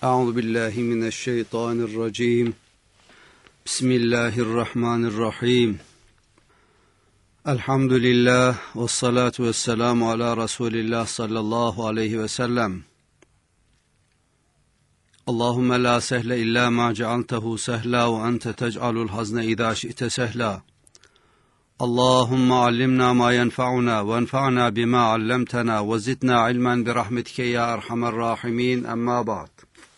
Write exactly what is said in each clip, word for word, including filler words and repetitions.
Euzu billahi mineşşeytanirracim. Bismillahirrahmanirrahim. Elhamdülillah ve salatu vesselamu ala Resulillah sallallahu aleyhi ve sellem. Allahümme la sehle illa ma cealtehu sehla ve ente tec'alul hazne idâ şi'te sehla. Allahümme allimna ma yenfa'una ve enfa'na bima allamtana ve zidna ilmen bi rahmetike ya erhamer rahimin. Emma ba'd.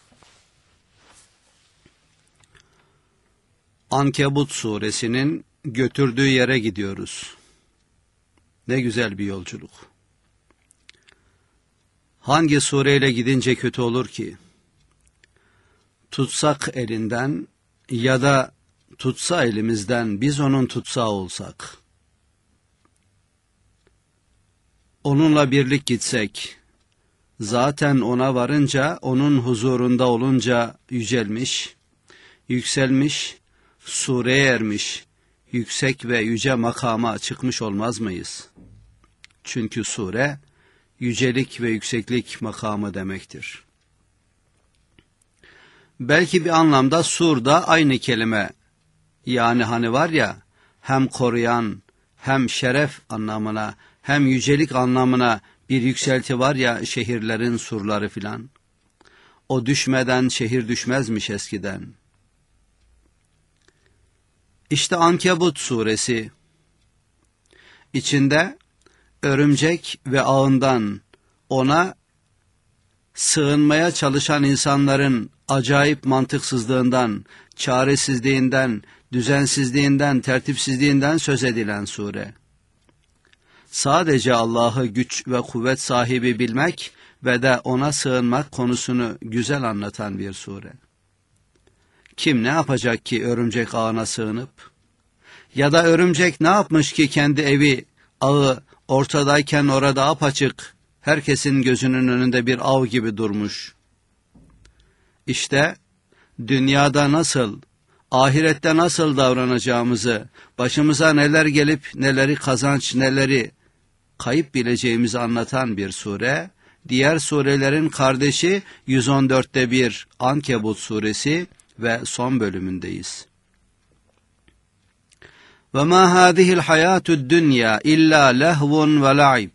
Ankebut suresinin götürdüğü yere gidiyoruz. Ne güzel bir yolculuk. Hangi sureyle gidince kötü olur ki? Tutsak elinden ya da tutsa elimizden biz onun tutsağı olsak. Onunla birlik gitsek, zaten ona varınca, onun huzurunda olunca yücelmiş, yükselmiş, sureye ermiş, yüksek ve yüce makama çıkmış olmaz mıyız? Çünkü sure, yücelik ve yükseklik makamı demektir. Belki bir anlamda sur da aynı kelime. Yani hani var ya, hem koruyan, hem şeref anlamına, hem yücelik anlamına bir yükselti var ya şehirlerin surları filan. O düşmeden şehir düşmezmiş eskiden. İşte Ankebut suresi, içinde örümcek ve ağından ona sığınmaya çalışan insanların acayip mantıksızlığından, çaresizliğinden, düzensizliğinden, tertipsizliğinden söz edilen sure. Sadece Allah'ı güç ve kuvvet sahibi bilmek ve de ona sığınmak konusunu güzel anlatan bir sure. Kim ne yapacak ki örümcek ağına sığınıp? Ya da örümcek ne yapmış ki kendi evi, ağı ortadayken orada apaçık, herkesin gözünün önünde bir av gibi durmuş. İşte dünyada nasıl, ahirette nasıl davranacağımızı, başımıza neler gelip neleri kazanç, neleri kayıp bileceğimizi anlatan bir sure. Diğer surelerin kardeşi yüz on dörtte bir Ankebut suresi ve son bölümündeyiz. Ve ma hadihil hayatud dunya illa lehvun ve la'ib.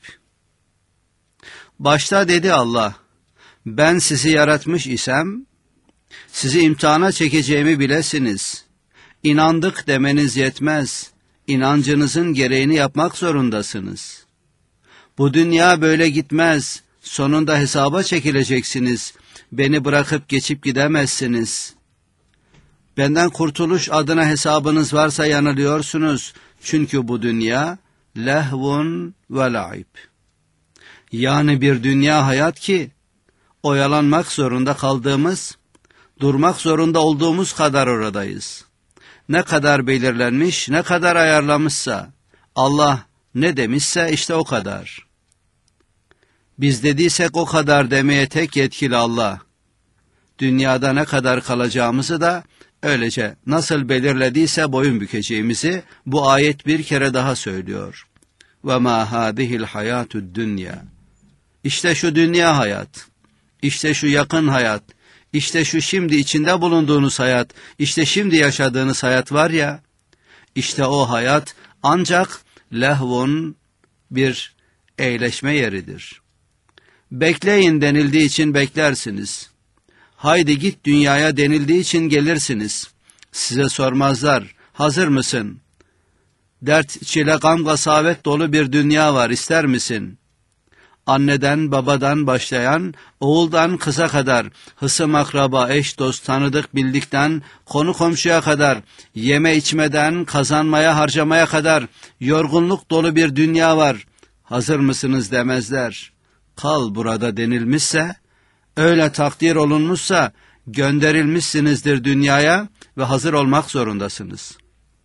Başta dedi Allah, ben sizi yaratmış isem, sizi imtihana çekeceğimi bilesiniz. İnandık demeniz yetmez. İnancınızın gereğini yapmak zorundasınız. Bu dünya böyle gitmez. Sonunda hesaba çekileceksiniz. Beni bırakıp geçip gidemezsiniz. Benden kurtuluş adına hesabınız varsa yanılıyorsunuz. Çünkü bu dünya lehvun ve la'ib. Yani bir dünya hayat ki oyalanmak zorunda kaldığımız, durmak zorunda olduğumuz kadar oradayız. Ne kadar belirlenmiş, ne kadar ayarlamışsa, Allah ne demişse işte o kadar. Biz dediysek o kadar demeye tek yetkili Allah. Dünyada ne kadar kalacağımızı da öylece nasıl belirlediyse boyun bükeceğimizi bu ayet bir kere daha söylüyor. وَمَا هَذِهِ الْحَيَاتُ الدُّنْيَا. İşte şu dünya hayat, işte şu yakın hayat, işte şu şimdi içinde bulunduğunuz hayat, işte şimdi yaşadığınız hayat var ya, işte o hayat ancak lehvun bir eğleşme yeridir. Bekleyin denildiği için beklersiniz. Haydi git dünyaya denildiği için gelirsiniz. Size sormazlar, hazır mısın? Dert, çile, gam, gasavet dolu bir dünya var, ister misin? Anneden, babadan başlayan, oğuldan kıza kadar, hısım akraba, eş, dost, tanıdık, bildikten, konu komşuya kadar, yeme içmeden, kazanmaya, harcamaya kadar, yorgunluk dolu bir dünya var. Hazır mısınız demezler. Kal burada denilmişse, öyle takdir olunmuşsa, gönderilmişsinizdir dünyaya ve hazır olmak zorundasınız.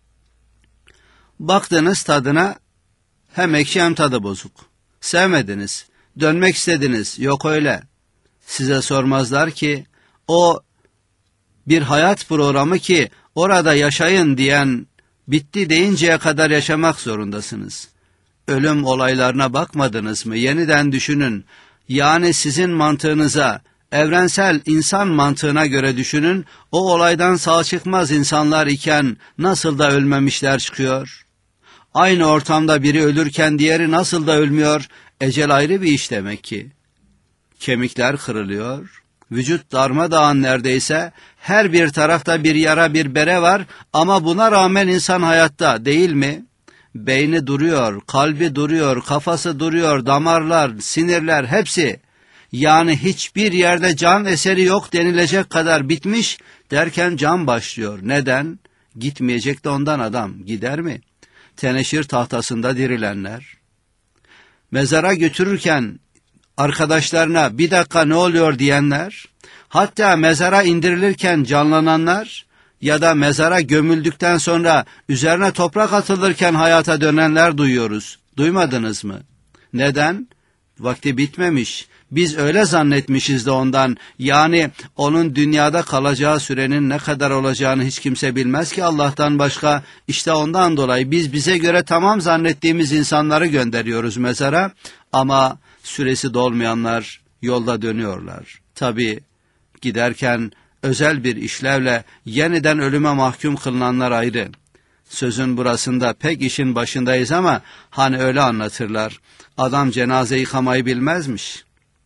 Baktınız tadına, hem ekşi hem tadı bozuk. Sevmediniz, dönmek istediniz, yok öyle. Size sormazlar ki, o bir hayat programı ki orada yaşayın diyen, bitti deyinceye kadar yaşamak zorundasınız. Ölüm olaylarına bakmadınız mı? Yeniden düşünün. Yani sizin mantığınıza Evrensel insan mantığına göre düşünün, o olaydan sağ çıkmaz insanlar iken nasıl da ölmemişler çıkıyor? Aynı ortamda biri ölürken diğeri nasıl da ölmüyor? Ecel ayrı bir iş demek ki. Kemikler kırılıyor, vücut darmadağın neredeyse, her bir tarafta bir yara bir bere var ama buna rağmen insan hayatta değil mi? Beyni duruyor, kalbi duruyor, kafası duruyor, damarlar, sinirler hepsi. Yani hiçbir yerde can eseri yok denilecek kadar bitmiş derken can başlıyor. Neden? Gitmeyecek de ondan adam. Gider mi? Teneşir tahtasında dirilenler. Mezara götürürken arkadaşlarına bir dakika ne oluyor diyenler, hatta mezara indirilirken canlananlar ya da mezara gömüldükten sonra üzerine toprak atılırken hayata dönenler duyuyoruz. Duymadınız mı? Neden? Vakti bitmemiş. Biz öyle zannetmişiz de ondan. Yani onun dünyada kalacağı sürenin ne kadar olacağını hiç kimse bilmez ki Allah'tan başka. İşte ondan dolayı biz bize göre tamam zannettiğimiz insanları gönderiyoruz mezara ama süresi dolmayanlar yolda dönüyorlar. Tabii giderken özel bir işlevle yeniden ölüme mahkum kılınanlar ayrı. Sözün burasında pek işin başındayız ama hani öyle anlatırlar. Adam cenaze yıkamayı bilmezmiş.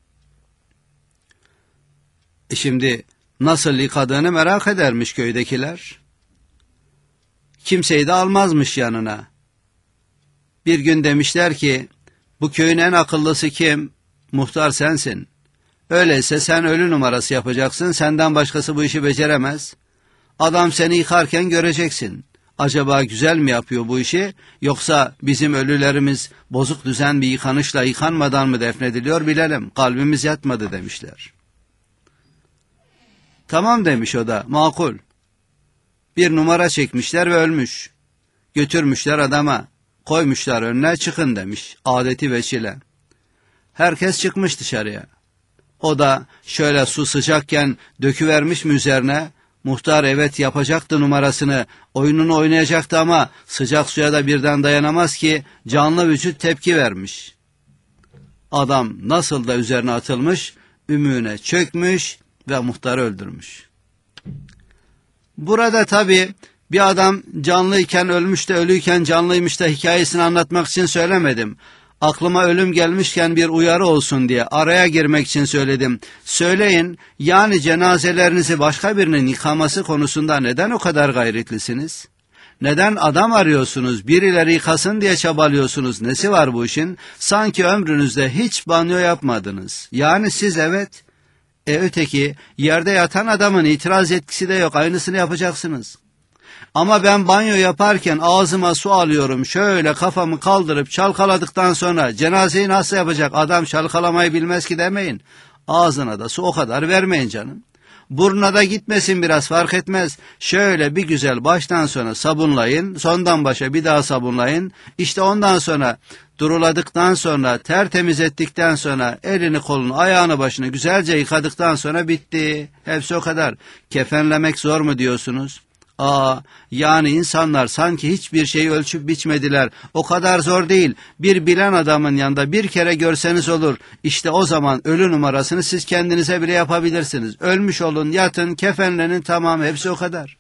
E şimdi nasıl yıkadığını merak edermiş köydekiler. Kimseyi de almazmış yanına. Bir gün demişler ki, bu köyün en akıllısı kim? Muhtar sensin. Öyleyse sen ölü numarası yapacaksın, senden başkası bu işi beceremez. Adam seni yıkarken göreceksin. Acaba güzel mi yapıyor bu işi, yoksa bizim ölülerimiz bozuk düzen bir yıkanışla yıkanmadan mı defnediliyor bilelim, kalbimiz yatmadı demişler. Tamam demiş o da, makul. Bir numara çekmişler ve ölmüş. Götürmüşler adama, koymuşlar önüne, çıkın demiş, adeti veçile. Herkes çıkmış dışarıya. O da şöyle su sıcakken döküvermiş mi üzerine, muhtar evet yapacaktı numarasını, oyununu oynayacaktı ama sıcak suya da birden dayanamaz ki canlı vücut tepki vermiş. Adam nasıl da üzerine atılmış, ümüğüne çökmüş ve muhtarı öldürmüş. Burada tabii bir adam canlıyken ölmüş de ölüyken canlıymış da hikayesini anlatmak için söylemedim. Aklıma ölüm gelmişken bir uyarı olsun diye araya girmek için söyledim. Söyleyin, yani cenazelerinizi başka birinin yıkaması konusunda neden o kadar gayretlisiniz? Neden adam arıyorsunuz, birileri yıkasın diye çabalıyorsunuz? Nesi var bu işin? Sanki ömrünüzde hiç banyo yapmadınız. Yani siz evet, e öteki yerde yatan adamın itiraz etkisi de yok, aynısını yapacaksınız. Ama ben banyo yaparken ağzıma su alıyorum, şöyle kafamı kaldırıp çalkaladıktan sonra cenazeyi nasıl yapacak, adam çalkalamayı bilmez ki demeyin. Ağzına da su o kadar vermeyin canım. Burnuna da gitmesin biraz, fark etmez. Şöyle bir güzel baştan sona sabunlayın, sondan başa bir daha sabunlayın. İşte ondan sonra duruladıktan sonra, tertemiz ettikten sonra elini kolunu ayağını başını güzelce yıkadıktan sonra bitti. Hepsi o kadar. Kefenlemek zor mu diyorsunuz? Aa, yani insanlar sanki hiçbir şeyi ölçüp biçmediler. O kadar zor değil. Bir bilen adamın yanında bir kere görseniz olur. İşte o zaman ölü numarasını siz kendinize bile yapabilirsiniz. Ölmüş olun, yatın, kefenlenin, tamam, hepsi o kadar.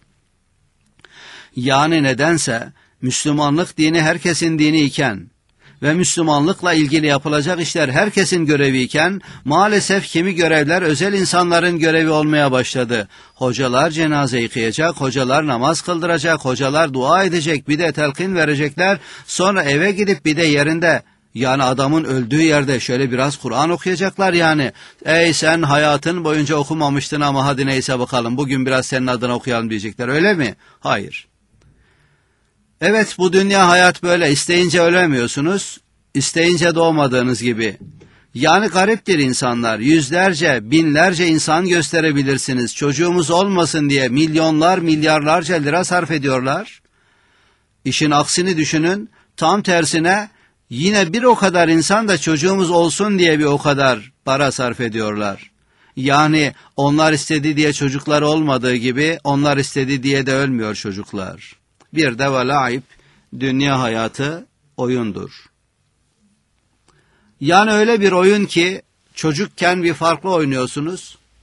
Yani nedense Müslümanlık dini herkesin dini iken ve Müslümanlıkla ilgili yapılacak işler herkesin görevi iken maalesef kimi görevler özel insanların görevi olmaya başladı. Hocalar cenaze yıkayacak, hocalar namaz kıldıracak, hocalar dua edecek, bir de telkin verecekler, sonra eve gidip bir de yerinde, yani adamın öldüğü yerde şöyle biraz Kur'an okuyacaklar yani. Ey sen hayatın boyunca okumamıştın ama hadi neyse bakalım bugün biraz senin adına okuyalım diyecekler, öyle mi? Hayır. Evet, bu dünya hayat böyle, isteyince ölemiyorsunuz, isteyince doğmadığınız gibi. Yani gariptir insanlar, yüzlerce, binlerce insan gösterebilirsiniz. Çocuğumuz olmasın diye milyonlar, milyarlarca lira sarf ediyorlar. İşin aksini düşünün, tam tersine yine bir o kadar insan da çocuğumuz olsun diye bir o kadar para sarf ediyorlar. Yani onlar istedi diye çocuklar olmadığı gibi onlar istedi diye de ölmüyor çocuklar. Bir de ve laib, dünya hayatı oyundur. Yani öyle bir oyun ki çocukken bir farklı oynuyorsunuz,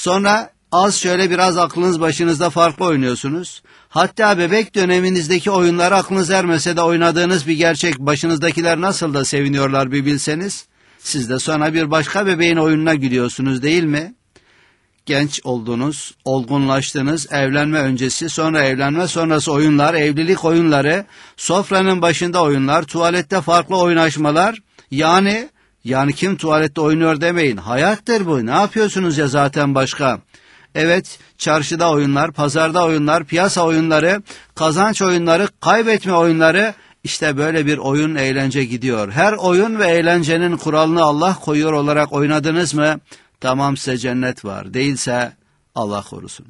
Sonra az şöyle biraz aklınız başınızda farklı oynuyorsunuz. Hatta bebek döneminizdeki oyunları aklınız ermese de oynadığınız bir gerçek, başınızdakiler nasıl da seviniyorlar bir bilseniz. Siz de sonra bir başka bebeğin oyununa gülüyorsunuz değil mi? Genç oldunuz, olgunlaştınız, evlenme öncesi, sonra evlenme sonrası oyunlar, evlilik oyunları, sofranın başında oyunlar, tuvalette farklı oynaşmalar. Yani, yani kim tuvalette oynuyor demeyin. Hayattır bu. Ne yapıyorsunuz ya zaten başka? Evet, çarşıda oyunlar, pazarda oyunlar, piyasa oyunları, kazanç oyunları, kaybetme oyunları, işte böyle bir oyun eğlence gidiyor. Her oyun ve eğlencenin kuralını Allah koyuyor olarak oynadınız mı? Tamam, size cennet var. Değilse Allah korusun.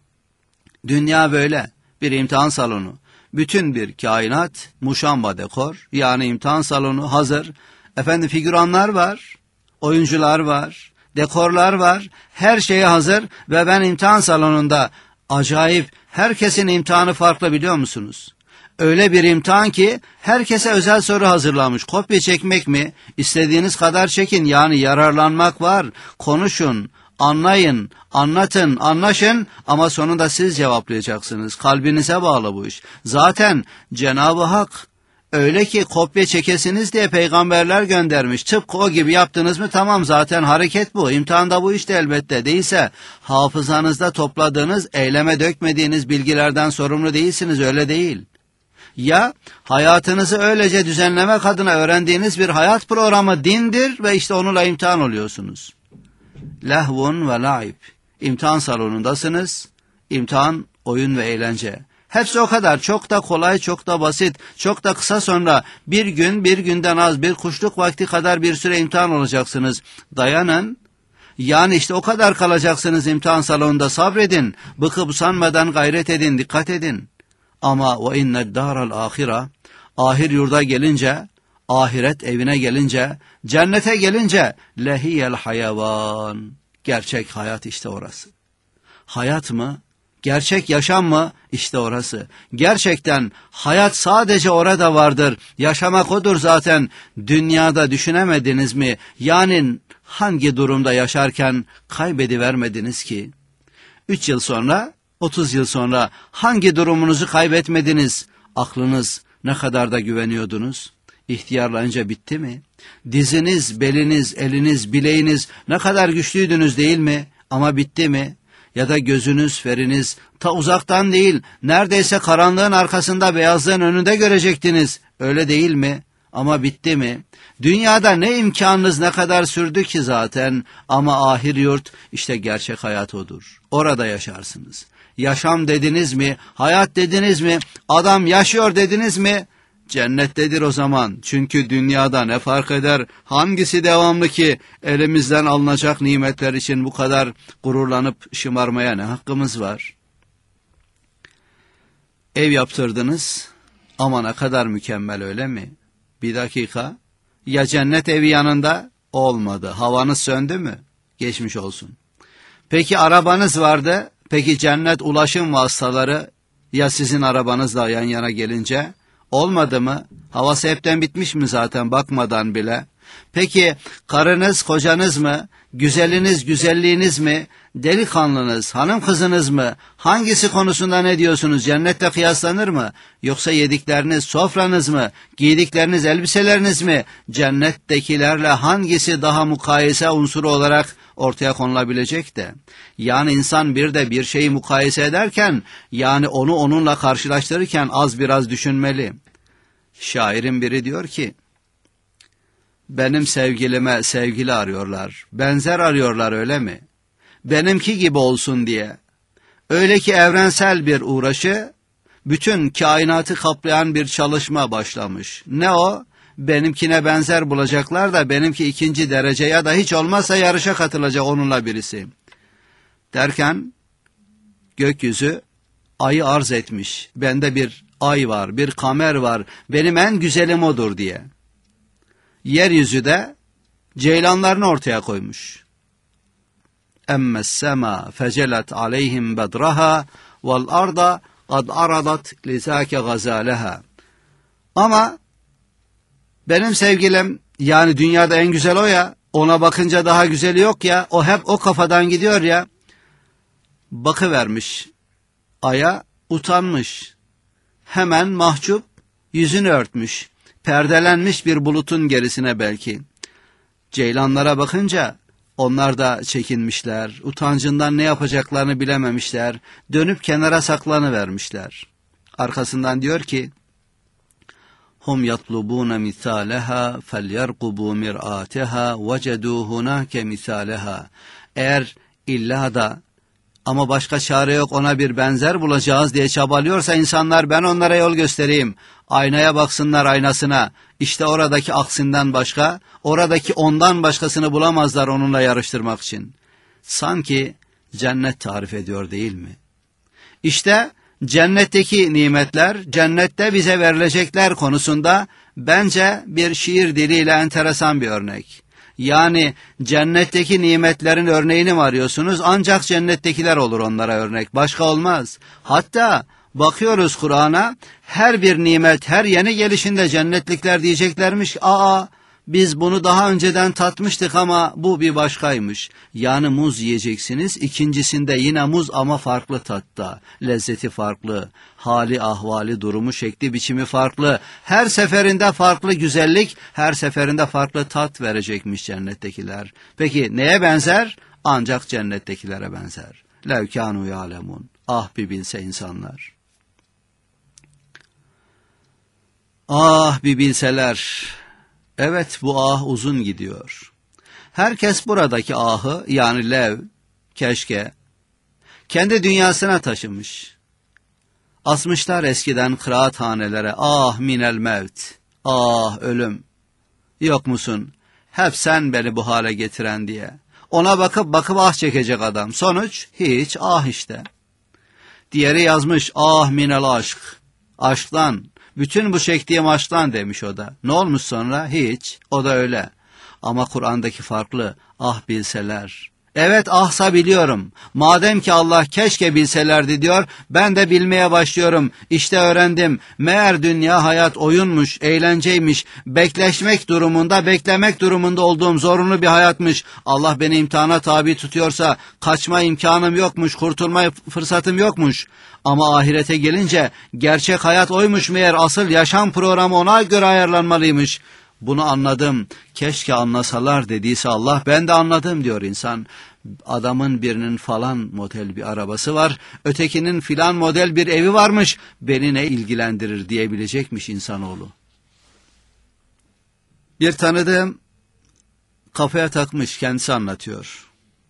Dünya böyle bir imtihan salonu. Bütün bir kainat muşamba dekor, yani imtihan salonu hazır. Efendim figüranlar var, oyuncular var, dekorlar var, her şeye hazır ve ben imtihan salonunda acayip, herkesin imtihanı farklı biliyor musunuz? Öyle bir imtihan ki herkese özel soru hazırlanmış. Kopya çekmek mi? İstediğiniz kadar çekin. Yani yararlanmak var. Konuşun, anlayın, anlatın, anlaşın ama sonunda siz cevaplayacaksınız. Kalbinize bağlı bu iş. Zaten Cenab-ı Hak öyle ki kopya çekesiniz diye peygamberler göndermiş. Tıpkı o gibi yaptınız mı tamam, zaten hareket bu. İmtihanda bu işte elbette. Değilse hafızanızda topladığınız, eyleme dökmediğiniz bilgilerden sorumlu değilsiniz. Öyle değil. Ya hayatınızı öylece düzenlemek adına öğrendiğiniz bir hayat programı dindir ve işte onunla imtihan oluyorsunuz. Lehvun ve laib. İmtihan salonundasınız. İmtihan, oyun ve eğlence. Hepsi o kadar. Çok da kolay, çok da basit, çok da kısa, sonra bir gün, bir günden az, bir kuşluk vakti kadar bir süre imtihan olacaksınız. Dayanın. Yani işte o kadar kalacaksınız imtihan salonunda, sabredin. Bıkıp usanmadan gayret edin, dikkat edin. Ama ve inned daral ahira, ahir yurda gelince, ahiret evine gelince, cennete gelince lehiyel hayvan. Gerçek hayat işte orası. Hayat mı? Gerçek yaşam mı? İşte orası. Gerçekten hayat sadece orada vardır. Yaşamak odur zaten. Dünyada düşünemediniz mi? Yani hangi durumda yaşarken kaybedivermediniz ki? Üç yıl sonra, otuz yıl sonra hangi durumunuzu kaybetmediniz? Aklınız ne kadar da güveniyordunuz? İhtiyarlayınca bitti mi? Diziniz, beliniz, eliniz, bileğiniz ne kadar güçlüydünüz değil mi? Ama bitti mi? Ya da gözünüz, feriniz ta uzaktan değil, neredeyse karanlığın arkasında beyazlığın önünde görecektiniz. Öyle değil mi? Ama bitti mi? Dünyada ne imkanınız ne kadar sürdü ki zaten, ama ahir yurt işte gerçek hayat odur. Orada yaşarsınız. Yaşam dediniz mi? Hayat dediniz mi? Adam yaşıyor dediniz mi? Cennettedir o zaman. Çünkü dünyada ne fark eder? Hangisi devamlı ki elimizden alınacak nimetler için bu kadar gururlanıp şımarmaya ne hakkımız var? Ev yaptırdınız ama ne kadar mükemmel, öyle mi? Bir dakika. Ya cennet evi yanında? Olmadı. Havanız söndü mü? Geçmiş olsun. Peki arabanız vardı. Peki cennet ulaşım vasıtaları ya sizin arabanızla yan yana gelince? Olmadı mı? Havası hepten bitmiş mi zaten bakmadan bile? Peki karınız, kocanız mı? Güzeliniz, güzelliğiniz mi? Delikanlınız, hanım kızınız mı? Hangisi konusunda ne diyorsunuz? Cennette kıyaslanır mı? Yoksa yedikleriniz, sofranız mı? Giydikleriniz, elbiseleriniz mi? Cennettekilerle hangisi daha mukayese unsuru olarak ortaya konulabilecek de? Yani insan bir de bir şeyi mukayese ederken, yani onu onunla karşılaştırırken az biraz düşünmeli. Şairin biri diyor ki, benim sevgilime sevgili arıyorlar, benzer arıyorlar öyle mi? Benimki gibi olsun diye. Öyle ki evrensel bir uğraşı, bütün kainatı kaplayan bir çalışma başlamış. Ne o? Benimkine benzer bulacaklar da benimki ikinci derece ya da hiç olmazsa yarışa katılacak onunla birisi. Derken gökyüzü ayı arz etmiş. Bende bir ay var, bir kamer var, benim en güzelim odur diye. Yeryüzü de ceylanlarını ortaya koymuş. Emmes sema fecelet aleyhim bedraha vel arda kad aradat lizake gazaleha. Ama benim sevgilim, yani dünyada en güzel o ya, ona bakınca daha güzeli yok ya, o hep o kafadan gidiyor ya. bakıvermiş aya, utanmış. Hemen mahcup yüzünü örtmüş. Perdelenmiş bir bulutun gerisine belki. Ceylanlara bakınca onlar da çekinmişler. Utancından ne yapacaklarını bilememişler. Dönüp kenara saklanıvermişler. Arkasından diyor ki: Hum yatlubun misaleha felyerqubu mir'ateha vecedu hunake misaleha. Eğer illa da ama başka çare yok, ona bir benzer bulacağız diye çabalıyorsa insanlar, ben onlara yol göstereyim. Aynaya baksınlar, aynasına. İşte oradaki aksinden başka, oradaki ondan başkasını bulamazlar onunla yarıştırmak için. Sanki cennet tarif ediyor değil mi? İşte cennetteki nimetler, cennette bize verilecekler konusunda bence bir şiir diliyle enteresan bir örnek. Yani cennetteki nimetlerin örneğini mi arıyorsunuz? Ancak cennettekiler olur onlara örnek. Başka olmaz. Hatta bakıyoruz Kur'an'a, her bir nimet, her yeni gelişinde cennetlikler diyeceklermiş. Aa, biz bunu daha önceden tatmıştık ama bu bir başkaymış. Yani muz yiyeceksiniz. İkincisinde yine muz ama farklı tatta. Lezzeti farklı. Hali, ahvali, durumu, şekli, biçimi farklı. Her seferinde farklı güzellik, her seferinde farklı tat verecekmiş cennettekiler. Peki neye benzer? Ancak cennettekilere benzer. Lev kânû yâlemûn. Ah bir bilse insanlar. Ah bir bilseler. Evet, bu ah uzun gidiyor. Herkes buradaki ahı, yani lev, keşke, kendi dünyasına taşımış. Asmışlar eskiden kıraathanelere, ah minel mevt, ah ölüm, yok musun, hep sen beni bu hale getiren diye. Ona bakıp bakıp ah çekecek adam. Sonuç hiç, ah işte. Diğeri yazmış, ah minel aşk, aşktan. Bütün bu çektiğim aşktan demiş o da. Ne olmuş sonra? Hiç. O da öyle. Ama Kur'an'daki farklı. Ah bilseler. Evet, ahsa biliyorum. Madem ki Allah keşke bilselerdi diyor, ben de bilmeye başlıyorum. İşte öğrendim. Meğer dünya hayat oyunmuş, eğlenceymiş. Bekleşmek durumunda, beklemek durumunda olduğum zorunlu bir hayatmış. Allah beni imtihana tabi tutuyorsa kaçma imkanım yokmuş, kurtulma fırsatım yokmuş. Ama ahirete gelince gerçek hayat oymuş meğer, asıl yaşam programı ona göre ayarlanmalıymış. Bunu anladım. Keşke anlasalar dediyse Allah, ben de anladım diyor insan. Adamın birinin falan model bir arabası var, ötekinin filan model bir evi varmış. Beni ne ilgilendirir diyebilecekmiş insanoğlu. Bir tanıdığım kafaya takmış, kendisi anlatıyor.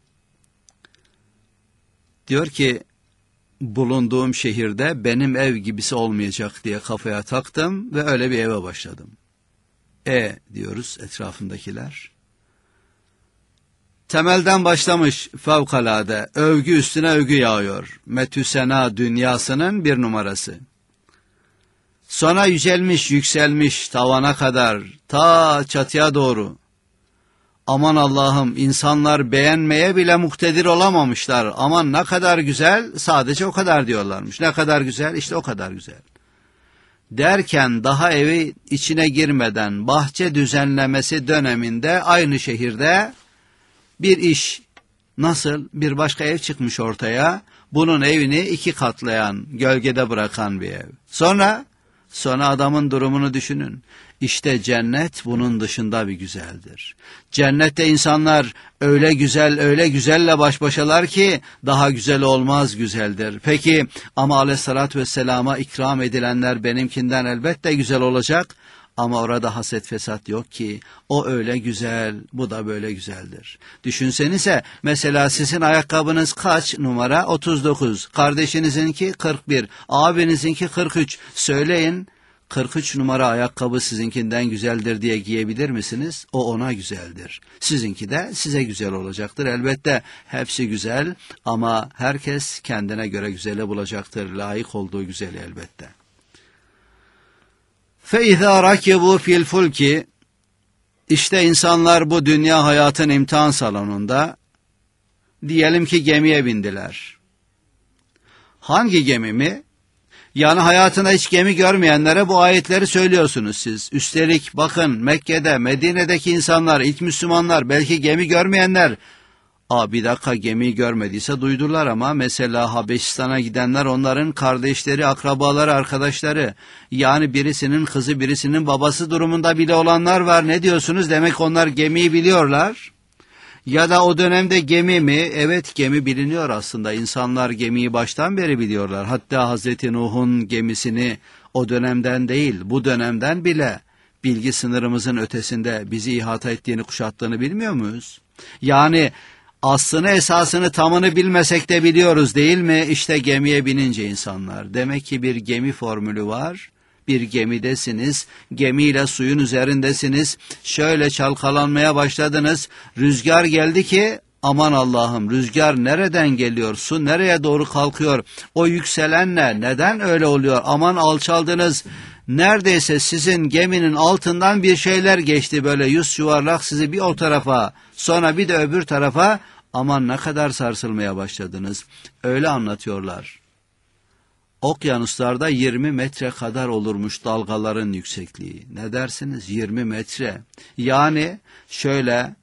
Diyor ki, bulunduğum şehirde benim ev gibisi olmayacak diye kafaya taktım ve öyle bir eve başladım. E diyoruz etrafındakiler. Temelden başlamış fevkalade, övgü üstüne övgü yağıyor. Metüsena dünyasının bir numarası. Sonra yücelmiş, yükselmiş tavana kadar, ta çatıya doğru. Aman Allah'ım, insanlar beğenmeye bile muktedir olamamışlar. Aman ne kadar güzel, sadece o kadar diyorlarmış. Ne kadar güzel, işte o kadar güzel. Derken daha evi içine girmeden bahçe düzenlemesi döneminde aynı şehirde bir iş, nasıl bir başka ev çıkmış ortaya, bunun evini iki katlayan, gölgede bırakan bir ev. Sonra, sonra adamın durumunu düşünün. İşte cennet bunun dışında bir güzeldir. Cennette insanlar öyle güzel, öyle güzelle baş başalar ki daha güzel olmaz güzeldir. Peki ama aleyhissalatü vesselama ikram edilenler benimkinden elbette güzel olacak. Ama orada haset fesat yok ki. O öyle güzel, bu da böyle güzeldir. Düşünsenize, mesela sizin ayakkabınız kaç numara? otuz dokuz. Kardeşinizinki kırk bir. Abinizinki kırk üç. Söyleyin, kırk üç numara ayakkabı sizinkinden güzeldir diye giyebilir misiniz? O ona güzeldir. Sizinki de size güzel olacaktır. Elbette hepsi güzel ama herkes kendine göre güzeli bulacaktır. Layık olduğu güzeli elbette. فَاِذَا رَكِبُوا فِي الْفُلْكِ İşte insanlar bu dünya hayatın imtihan salonunda, diyelim ki gemiye bindiler. Hangi gemi mi? Yani hayatında hiç gemi görmeyenlere bu ayetleri söylüyorsunuz siz. Üstelik bakın, Mekke'de, Medine'deki insanlar, ilk Müslümanlar, belki gemi görmeyenler, Aa, bir dakika, gemiyi görmediyse duydular ama mesela Habeşistan'a gidenler onların kardeşleri, akrabaları, arkadaşları. Yani birisinin kızı, birisinin babası durumunda bile olanlar var. Ne diyorsunuz? Demek onlar gemiyi biliyorlar. Ya da o dönemde gemi mi? Evet, gemi biliniyor aslında. İnsanlar gemiyi baştan beri biliyorlar. Hatta Hazreti Nuh'un gemisini o dönemden değil, bu dönemden bile bilgi sınırımızın ötesinde bizi ihata ettiğini, kuşattığını bilmiyor muyuz? Yani aslını, esasını, tamını bilmesek de biliyoruz değil mi? İşte gemiye binince insanlar. Demek ki bir gemi formülü var. Bir gemidesiniz, gemiyle suyun üzerindesiniz, şöyle çalkalanmaya başladınız, rüzgar geldi ki, aman Allah'ım, rüzgar nereden geliyor, su nereye doğru kalkıyor, o yükselen ne, neden öyle oluyor, aman alçaldınız, neredeyse sizin geminin altından bir şeyler geçti, böyle yüz yuvarlak sizi bir o tarafa, sonra bir de öbür tarafa, aman ne kadar sarsılmaya başladınız, öyle anlatıyorlar. Okyanuslarda yirmi metre kadar olurmuş dalgaların yüksekliği. Ne dersiniz? yirmi metre. Yani şöyle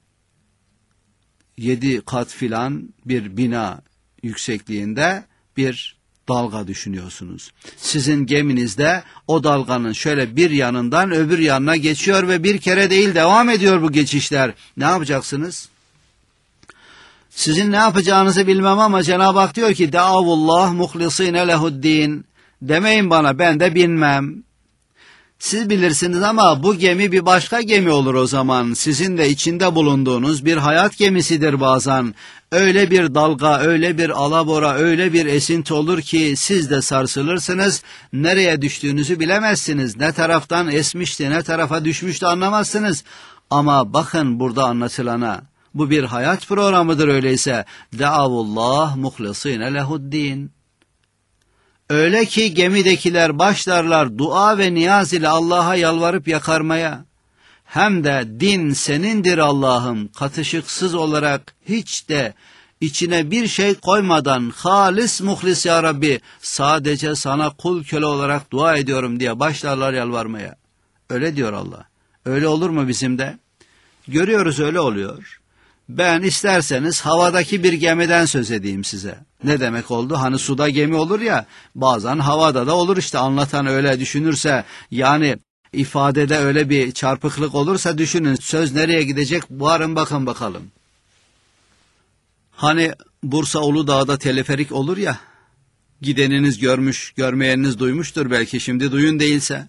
yedi kat filan bir bina yüksekliğinde bir dalga düşünüyorsunuz. Sizin geminizde o dalganın şöyle bir yanından öbür yanına geçiyor ve bir kere değil devam ediyor bu geçişler. Ne yapacaksınız? Sizin ne yapacağınızı bilmem ama Cenab-ı Hak diyor ki Deavullah muhlisine lehuddin. Demeyin bana, ben de bilmem. Siz bilirsiniz ama bu gemi bir başka gemi olur o zaman. Sizin de içinde bulunduğunuz bir hayat gemisidir bazen. Öyle bir dalga, öyle bir alabora, öyle bir esinti olur ki siz de sarsılırsınız. Nereye düştüğünüzü bilemezsiniz. Ne taraftan esmişti, ne tarafa düşmüştü anlamazsınız. Ama bakın burada anlatılana. Bu bir hayat programıdır öyleyse. Deavullah muhlisine lehuddin. Öyle ki gemidekiler başlarlar dua ve niyaz ile Allah'a yalvarıp yakarmaya. Hem de din senindir Allah'ım, katışıksız olarak hiç de içine bir şey koymadan halis muhlis ya Rabbi, sadece sana kul köle olarak dua ediyorum diye başlarlar yalvarmaya. Öyle diyor Allah. Öyle olur mu bizim de? Görüyoruz, öyle oluyor. Ben isterseniz havadaki bir gemiden söz edeyim size. Ne demek oldu? Hani suda gemi olur ya, bazen havada da olur işte, anlatan öyle düşünürse, yani ifadede öyle bir çarpıklık olursa düşünün, söz nereye gidecek, varın bakın bakalım. Hani Bursa Uludağ'da teleferik olur ya, gideniniz görmüş, görmeyeniniz duymuştur belki, şimdi duyun değilse.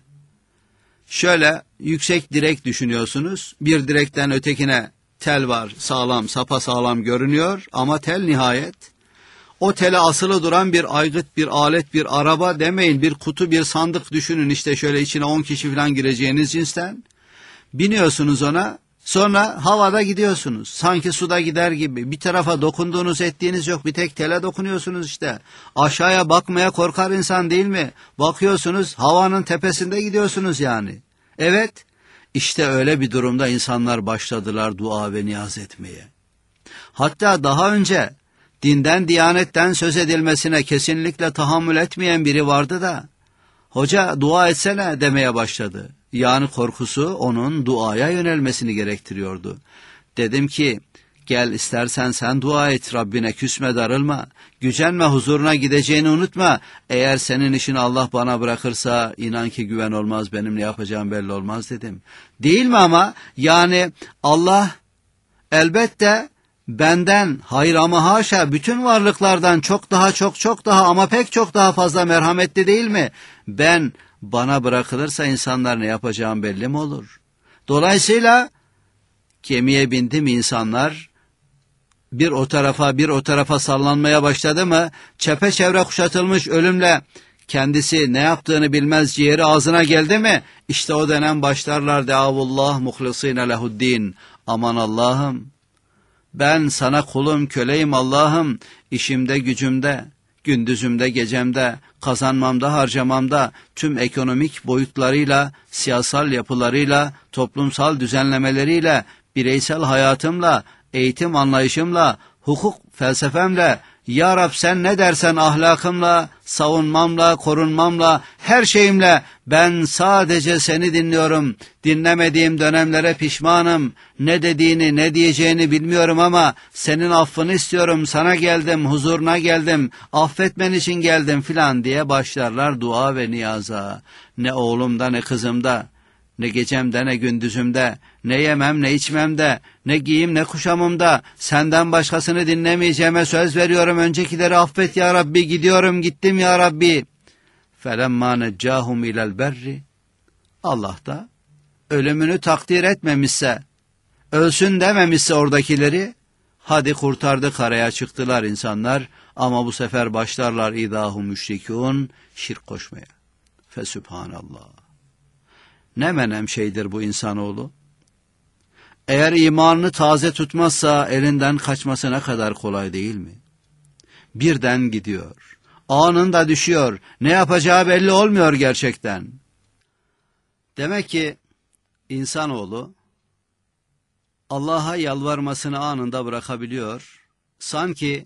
Şöyle yüksek direk düşünüyorsunuz, bir direkten ötekine tel var, sağlam, sapasağlam görünüyor ama tel nihayet. O tele asılı duran bir aygıt, bir alet, bir araba demeyin, bir kutu, bir sandık düşünün, işte şöyle içine on kişi falan gireceğiniz cinsten. Biniyorsunuz ona, sonra havada gidiyorsunuz. Sanki suda gider gibi. Bir tarafa dokunduğunuz ettiğiniz yok, bir tek tele dokunuyorsunuz işte. Aşağıya bakmaya korkar insan değil mi? Bakıyorsunuz, havanın tepesinde gidiyorsunuz yani. Evet. İşte öyle bir durumda insanlar başladılar dua ve niyaz etmeye. Hatta daha önce dinden, diyanetten söz edilmesine kesinlikle tahammül etmeyen biri vardı da, hoca dua etsene demeye başladı. Yani korkusu onun duaya yönelmesini gerektiriyordu. Dedim ki, gel istersen sen dua et, Rabbine küsme, darılma, gücenme, huzuruna gideceğini unutma. Eğer senin işini Allah bana bırakırsa inan ki güven olmaz, benim ne yapacağım belli olmaz dedim. Değil mi ama? Yani Allah elbette benden, hayır ama haşa, bütün varlıklardan çok daha çok çok daha ama pek çok daha fazla merhametli değil mi? Ben, bana bırakılırsa insanlar ne yapacağım belli mi olur? Dolayısıyla gemiye bindim, insanlar bir o tarafa bir o tarafa sallanmaya başladı mı, çepeçevre kuşatılmış ölümle, kendisi ne yaptığını bilmez ciğeri ağzına geldi mi, işte o dönem başlarlar Deavullah muhlisine lehuddin. Aman Allah'ım, ben sana kulum, köleyim Allah'ım, işimde gücümde, gündüzümde gecemde, kazanmamda harcamamda, tüm ekonomik boyutlarıyla, siyasal yapılarıyla, toplumsal düzenlemeleriyle, bireysel hayatımla, eğitim anlayışımla, hukuk felsefemle, Ya Rab sen ne dersen ahlakımla, savunmamla, korunmamla, her şeyimle ben sadece seni dinliyorum. Dinlemediğim dönemlere pişmanım. Ne dediğini, ne diyeceğini bilmiyorum ama senin affını istiyorum. Sana geldim, huzuruna geldim, affetmen için geldim filan diye başlarlar dua ve niyaza. Ne oğlumda ne kızımda, ne gecemde ne gündüzümde, ne yemem ne içmemde, ne giyim ne kuşamımda, senden başkasını dinlemeyeceğime söz veriyorum, öncekileri affet ya Rabbi, gidiyorum gittim ya Rabbi. فَلَمَّا نَجَّاهُمْ اِلَى الْبَرِّ Allah da ölümünü takdir etmemişse, ölsün dememişse oradakileri, hadi kurtardı, karaya çıktılar insanlar ama bu sefer başlarlar idahum müşrikûn, şirk koşmaya. Fesübhanallah. Ne menem şeydir bu insanoğlu. Eğer imanını taze tutmazsa elinden kaçması ne kadar kolay değil mi? Birden gidiyor. Anında düşüyor. Ne yapacağı belli olmuyor gerçekten. Demek ki insanoğlu Allah'a yalvarmasını anında bırakabiliyor. Sanki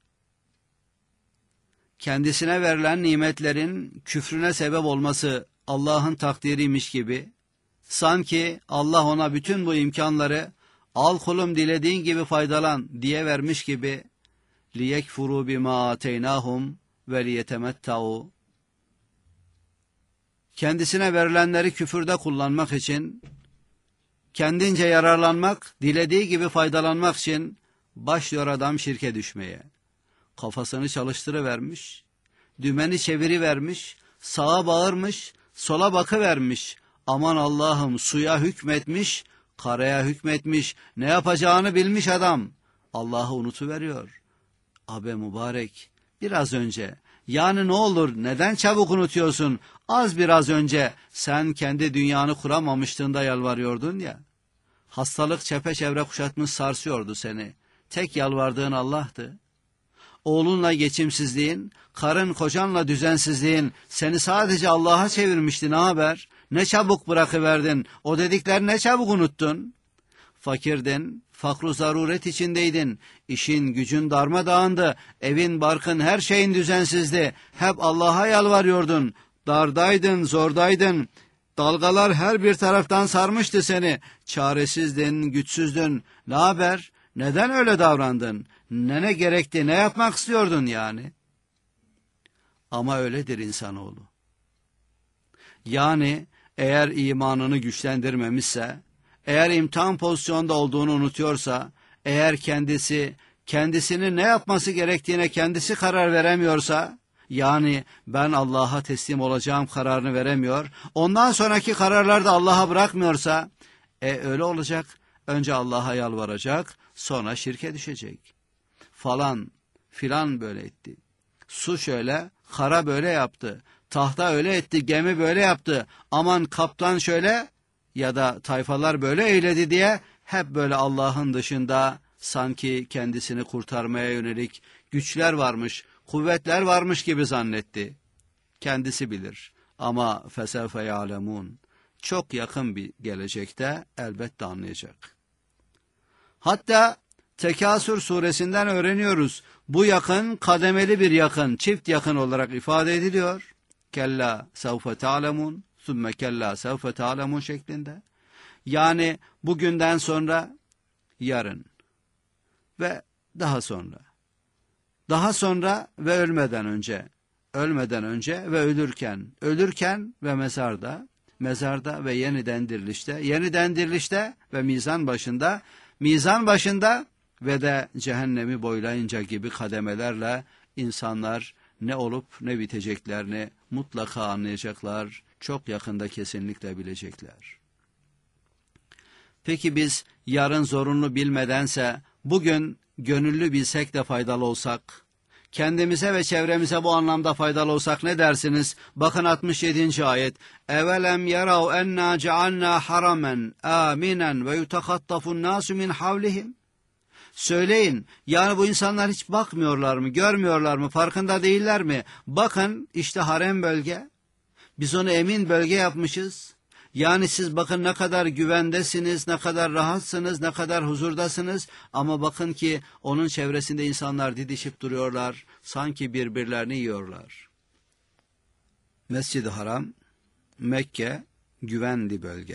kendisine verilen nimetlerin küfrüne sebep olması Allah'ın takdiriymiş gibi, sanki Allah ona bütün bu imkanları al kulum dilediğin gibi faydalan diye vermiş gibi, liyekfuru bima ateynahum ve liyetemettau, kendisine verilenleri küfürde kullanmak için, kendince yararlanmak, dilediği gibi faydalanmak için başlıyor adam şirke düşmeye. Kafasını çalıştırıvermiş, dümeni çevirivermiş, sağa bağırmış, sola bakıvermiş. Aman Allah'ım, suya hükmetmiş, karaya hükmetmiş, ne yapacağını bilmiş adam. Allah'ı unutuveriyor. Abe mübarek, biraz önce, yani ne olur neden çabuk unutuyorsun? Az biraz önce sen kendi dünyanı kuramamıştın da yalvarıyordun ya. Hastalık çepeçevre kuşatmış sarsıyordu seni. Tek yalvardığın Allah'tı. Oğlunla geçimsizliğin, karın kocanla düzensizliğin seni sadece Allah'a çevirmişti, ne haber? Ne çabuk bırakıverdin, o dediklerini ne çabuk unuttun. Fakirdin, fakru zaruret içindeydin, işin gücün darmadağındı, evin barkın her şeyin düzensizdi, hep Allah'a yalvarıyordun, dardaydın, zordaydın, dalgalar her bir taraftan sarmıştı seni, çaresizdin, güçsüzdün, ne haber? Neden öyle davrandın? Ne ne gerekti, ne yapmak istiyordun yani? Ama öyledir insanoğlu. Yani eğer imanını güçlendirmemişse, eğer imtihan pozisyonda olduğunu unutuyorsa, eğer kendisi, kendisinin ne yapması gerektiğine kendisi karar veremiyorsa, yani ben Allah'a teslim olacağım kararını veremiyor, ondan sonraki kararları da Allah'a bırakmıyorsa, e öyle olacak, önce Allah'a yalvaracak, sonra şirke düşecek. Falan filan böyle etti. Su şöyle, kara böyle yaptı. Tahta öyle etti, gemi böyle yaptı. Aman kaptan şöyle ya da tayfalar böyle eyledi diye hep böyle Allah'ın dışında sanki kendisini kurtarmaya yönelik güçler varmış, kuvvetler varmış gibi zannetti. Kendisi bilir ama fesevfe ya'lemun. Çok yakın bir gelecekte elbette anlayacak. Hatta Tekasür suresinden öğreniyoruz. Bu yakın kademeli bir yakın, çift yakın olarak ifade ediliyor. Kella sevfe ta'lemun, sümme kella sevfe ta'lemun şeklinde. Yani bugünden sonra, yarın ve daha sonra. Daha sonra ve ölmeden önce, ölmeden önce ve ölürken, ölürken ve mezarda, mezarda ve yeniden dirilişte, yeniden dirilişte ve mizan başında, mizan başında ve de cehennemi boylayınca gibi kademelerle insanlar ne olup ne biteceklerini mutlaka anlayacaklar, çok yakında kesinlikle bilecekler. Peki biz yarın zorunlu bilmedense, bugün gönüllü bilsek de faydalı olsak, kendimize ve çevremize bu anlamda faydalı olsak ne dersiniz? Bakın altmış yedinci ayet. Evelem yarav enna cealna haramen aminen ve yutakattafun nasu min havlihim. Söyleyin, yani bu insanlar hiç bakmıyorlar mı, görmüyorlar mı, farkında değiller mi? Bakın işte harem bölge, biz onu emin bölge yapmışız. Yani siz bakın ne kadar güvendesiniz, ne kadar rahatsınız, ne kadar huzurdasınız. Ama bakın ki onun çevresinde insanlar didişip duruyorlar. Sanki birbirlerini yiyorlar. Mescid-i Haram, Mekke, güvenli bölge.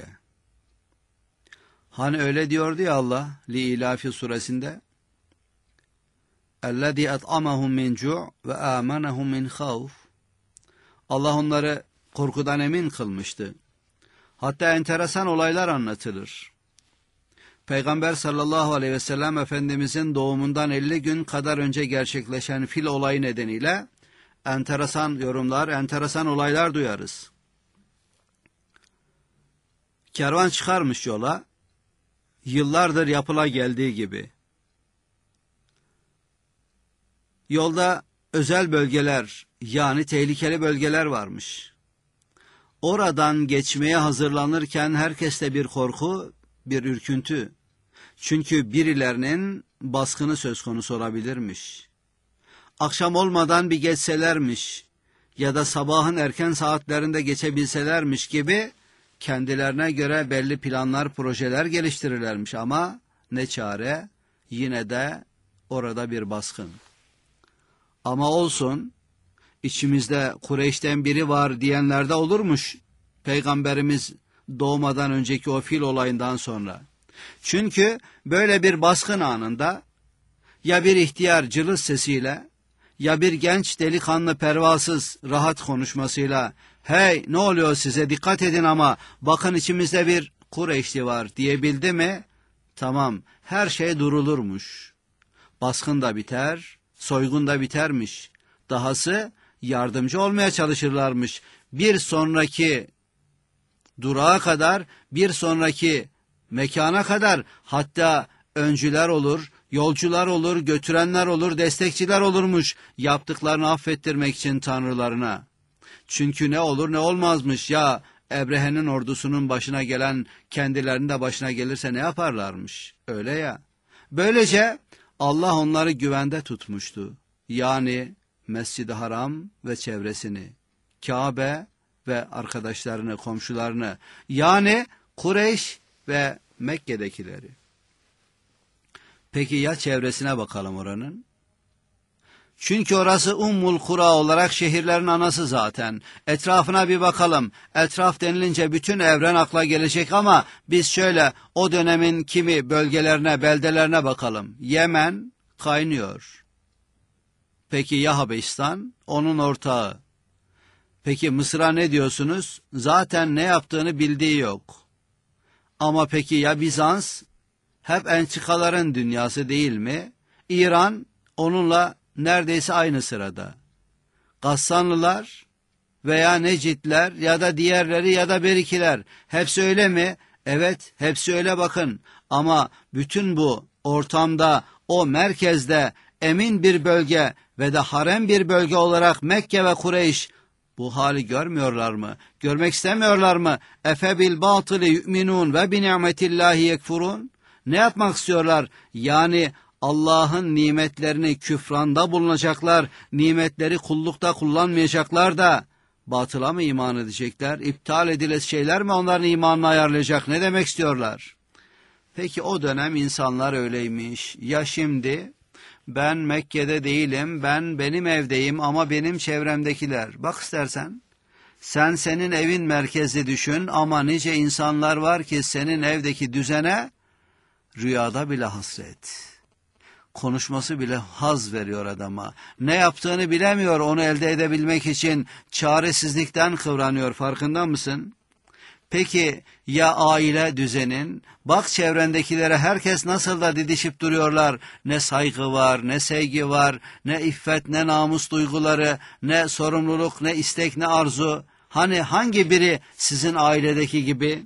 Hani öyle diyordu ya Allah, Li-İlafi suresinde. اَلَّذِي اَطْعَمَهُمْ مِنْ جُعْ وَآمَنَهُمْ مِنْ خَوْفٍ. Allah onları korkudan emin kılmıştı. Hatta enteresan olaylar anlatılır. Peygamber sallallahu aleyhi ve sellem Efendimizin doğumundan elli gün kadar önce gerçekleşen fil olayı nedeniyle enteresan yorumlar, enteresan olaylar duyarız. Kervan çıkarmış yola, yıllardır yapıla geldiği gibi. Yolda özel bölgeler, yani tehlikeli bölgeler varmış. Oradan geçmeye hazırlanırken herkeste bir korku, bir ürküntü. Çünkü birilerinin baskını söz konusu olabilirmiş. Akşam olmadan bir geçselermiş ya da sabahın erken saatlerinde geçebilselermiş gibi kendilerine göre belli planlar, projeler geliştirirlermiş ama ne çare, yine de orada bir baskın. Ama olsun, içimizde Kureyş'ten biri var diyenler de olurmuş Peygamberimiz doğmadan önceki o fil olayından sonra. Çünkü böyle bir baskın anında ya bir ihtiyar cılız sesiyle ya bir genç delikanlı pervasız rahat konuşmasıyla hey ne oluyor size dikkat edin ama bakın içimizde bir Kureyşli var diyebildi mi tamam her şey durulurmuş. Baskın da biter, soygun da bitermiş. Dahası yardımcı olmaya çalışırlarmış. Bir sonraki durağa kadar, bir sonraki mekana kadar hatta öncüler olur, yolcular olur, götürenler olur, destekçiler olurmuş yaptıklarını affettirmek için tanrılarına. Çünkü ne olur ne olmazmış ya Ebrehe'nin ordusunun başına gelen kendilerinin de başına gelirse ne yaparlarmış öyle ya. Böylece Allah onları güvende tutmuştu. Yani Mescid-i Haram ve çevresini, Kabe ve arkadaşlarını, komşularını, yani Kureyş ve Mekke'dekileri. Peki ya çevresine bakalım oranın? Çünkü orası Ummul Kura olarak şehirlerin anası zaten. Etrafına bir bakalım. Etraf denilince bütün evren akla gelecek ama biz şöyle o dönemin kimi bölgelerine, beldelerine bakalım. Yemen kaynıyor. Peki ya Habeşistan? Onun ortağı. Peki Mısır'a ne diyorsunuz? Zaten ne yaptığını bildiği yok. Ama peki ya Bizans? Hep entrikaların dünyası değil mi? İran onunla neredeyse aynı sırada. Gassanlılar veya Necitler ya da diğerleri ya da berikiler. Hepsi öyle mi? Evet, hepsi öyle bakın. Ama bütün bu ortamda, o merkezde emin bir bölge ve de harem bir bölge olarak Mekke ve Kureyş bu hali görmüyorlar mı? Görmek istemiyorlar mı? Efe bil batıli yu'minun ve bi ni'metillahi yekfurun. Ne yapmak istiyorlar? Yani Allah'ın nimetlerini küfranda bulunacaklar, nimetleri kullukta kullanmayacaklar da batıla mı iman edecekler? İptal edilen şeyler mi onların imanını ayarlayacak? Ne demek istiyorlar? Peki o dönem insanlar öyleymiş. Ya şimdi? Ben Mekke'de değilim, ben benim evdeyim ama benim çevremdekiler. Bak istersen, sen senin evin merkezli düşün ama nice insanlar var ki senin evdeki düzene rüyada bile hasret. Konuşması bile haz veriyor adama. Ne yaptığını bilemiyor onu elde edebilmek için çaresizlikten kıvranıyor farkında mısın? Peki ya aile düzenin? Bak çevrendekilere herkes nasıl da didişip duruyorlar. Ne saygı var, ne sevgi var, ne iffet, ne namus duyguları, ne sorumluluk, ne istek, ne arzu. Hani hangi biri sizin ailedeki gibi?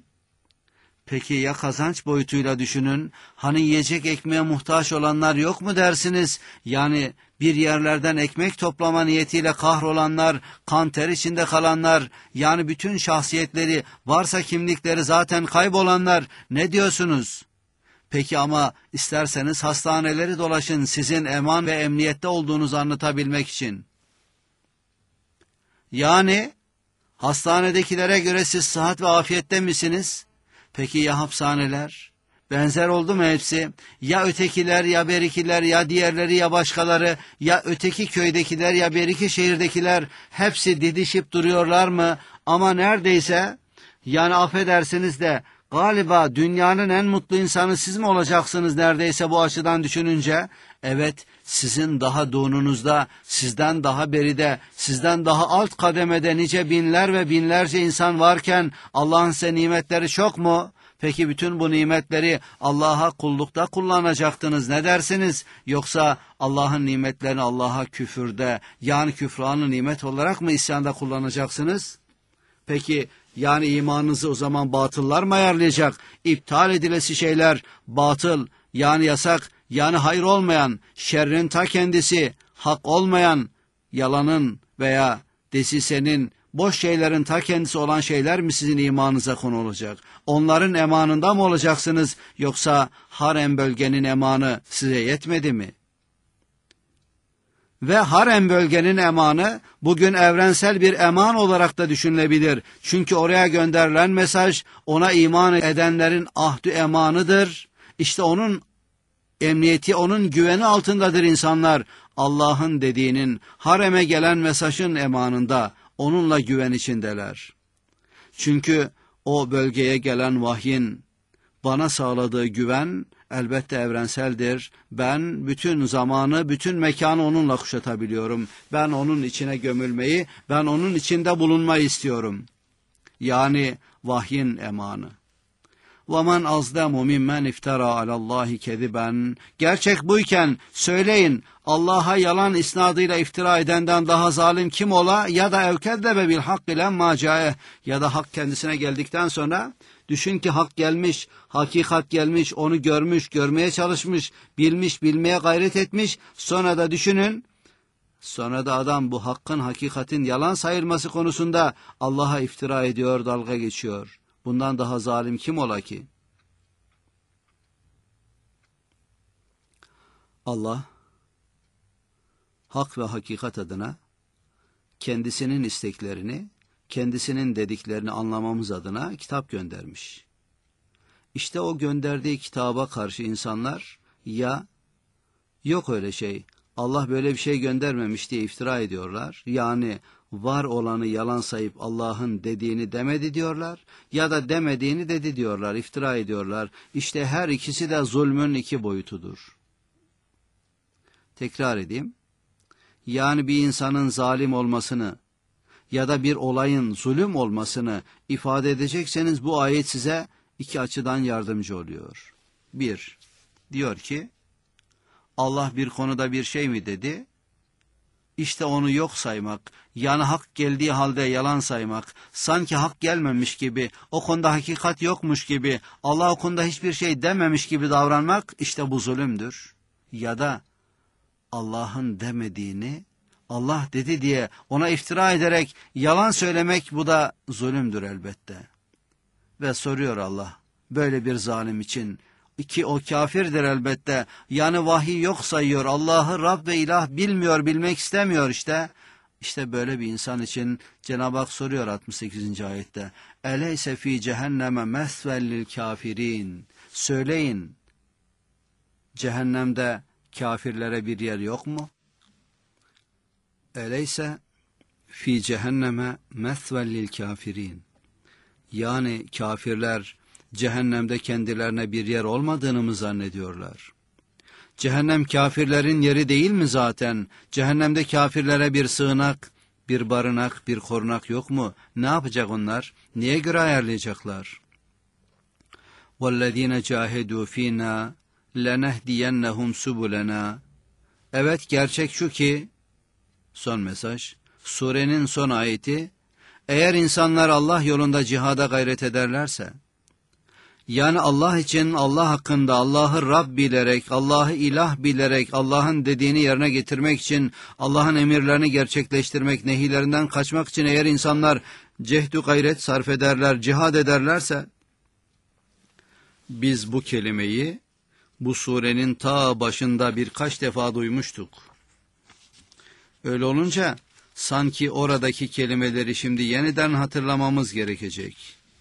Peki ya kazanç boyutuyla düşünün, hani yiyecek ekmeğe muhtaç olanlar yok mu dersiniz? Yani bir yerlerden ekmek toplama niyetiyle kahrolanlar, kan ter içinde kalanlar, yani bütün şahsiyetleri, varsa kimlikleri zaten kaybolanlar, ne diyorsunuz? Peki ama isterseniz hastaneleri dolaşın sizin eman ve emniyette olduğunuzu anlatabilmek için. Yani Hastanedekilere göre siz sıhhat ve afiyette misiniz? Peki ya hapishaneler? Benzer oldu mu hepsi? Ya ötekiler, ya berikiler, ya diğerleri, ya başkaları, ya öteki köydekiler, ya beriki şehirdekiler hepsi didişip duruyorlar mı? Ama neredeyse, yani affedersiniz de galiba dünyanın en mutlu insanı siz mi olacaksınız neredeyse bu açıdan düşününce? Evet, sizin daha donunuzda, sizden daha beride, sizden daha alt kademede nice binler ve binlerce insan varken Allah'ın size nimetleri çok mu? Peki bütün bu nimetleri Allah'a kullukta kullanacaktınız, ne dersiniz? Yoksa Allah'ın nimetlerini Allah'a küfürde, yani küfranı nimet olarak mı isyanda kullanacaksınız? Peki yani imanınızı o zaman batıllar mı ayarlayacak? İptal edilesi şeyler batıl, yani yasak, yani hayır olmayan, şerrin ta kendisi, hak olmayan, yalanın veya desisenin, boş şeylerin ta kendisi olan şeyler mi sizin imanınıza konu olacak? Onların emanında mı olacaksınız, yoksa harem bölgenin emanı size yetmedi mi? Ve harem bölgenin emanı bugün evrensel bir eman olarak da düşünülebilir. Çünkü oraya gönderilen mesaj ona iman edenlerin ahdü emanıdır. İşte onun emniyeti, onun güveni altındadır insanlar. Allah'ın dediğinin, hareme gelen mesajın emanında, onunla güven içindeler. Çünkü o bölgeye gelen vahyin bana sağladığı güven elbette evrenseldir. Ben bütün zamanı, bütün mekanı onunla kuşatabiliyorum. Ben onun içine gömülmeyi, ben onun içinde bulunmayı istiyorum. Yani vahyin emanı. وَمَنْ أَظْلَمُ مِمَّنْ اِفْتَرَى عَلَى اللّٰهِ كَذِبًا. Gerçek buyken söyleyin, Allah'a yalan isnadıyla iftira edenden daha zalim kim ola? Ya da evkezzebe bil hakkı lemma cae, ya da hak kendisine geldikten sonra, düşün ki hak gelmiş, hakikat gelmiş, onu görmüş, görmeye çalışmış, bilmiş, bilmeye gayret etmiş, sonra da düşünün, sonra da adam bu hakkın, hakikatin yalan sayılması konusunda Allah'a iftira ediyor, dalga geçiyor. Bundan daha zalim kim ola ki? Allah, hak ve hakikat adına kendisinin isteklerini, kendisinin dediklerini anlamamız adına kitap göndermiş. İşte o gönderdiği kitaba karşı insanlar ya yok öyle şey, Allah böyle bir şey göndermemiş diye iftira ediyorlar. Yani var olanı yalan sayıp Allah'ın dediğini demedi diyorlar, ya da demediğini dedi diyorlar, iftira ediyorlar. İşte her ikisi de zulmün iki boyutudur. Tekrar edeyim. Yani bir insanın zalim olmasını ya da bir olayın zulüm olmasını ifade edecekseniz bu ayet size iki açıdan yardımcı oluyor. Bir, diyor ki Allah bir konuda bir şey mi dedi? İşte onu yok saymak, yani hak geldiği halde yalan saymak, sanki hak gelmemiş gibi, o konuda hakikat yokmuş gibi, Allah o konuda hiçbir şey dememiş gibi davranmak, işte bu zulümdür. Ya da Allah'ın demediğini Allah dedi diye ona iftira ederek yalan söylemek, bu da zulümdür elbette. Ve soruyor Allah böyle bir zalim için, ki o kafirdir elbette, yani vahiy yok sayıyor, Allah'ı Rab ve ilah bilmiyor, bilmek istemiyor işte. İşte böyle bir insan için Cenab-ı Hak soruyor altmış sekizinci ayette. Eleyse fi cehenneme mesvel lil kafirin. Söyleyin, cehennemde kafirlere bir yer yok mu? Eleyse fi cehenneme mesvel lil kafirin. Yani kafirler cehennemde kendilerine bir yer olmadığını mı zannediyorlar? Cehennem kafirlerin yeri değil mi zaten? Cehennemde kafirlere bir sığınak, bir barınak, bir korunak yok mu? Ne yapacak onlar? Niye göre ayarlayacaklar? وَالَّذ۪ينَ جَاهَدُوا ف۪ينَا لَنَهْدِيَنَّهُمْ سُبُلَنَا. Evet, gerçek şu ki, son mesaj, surenin son ayeti, eğer insanlar Allah yolunda cihada gayret ederlerse, yani Allah için, Allah hakkında Allah'ı Rab bilerek, Allah'ı ilah bilerek, Allah'ın dediğini yerine getirmek için, Allah'ın emirlerini gerçekleştirmek, nehilerinden kaçmak için eğer insanlar cehdü gayret sarf ederler, cihad ederlerse, biz bu kelimeyi bu surenin ta başında birkaç defa duymuştuk. Öyle olunca sanki oradaki kelimeleri şimdi yeniden hatırlamamız gerekecek.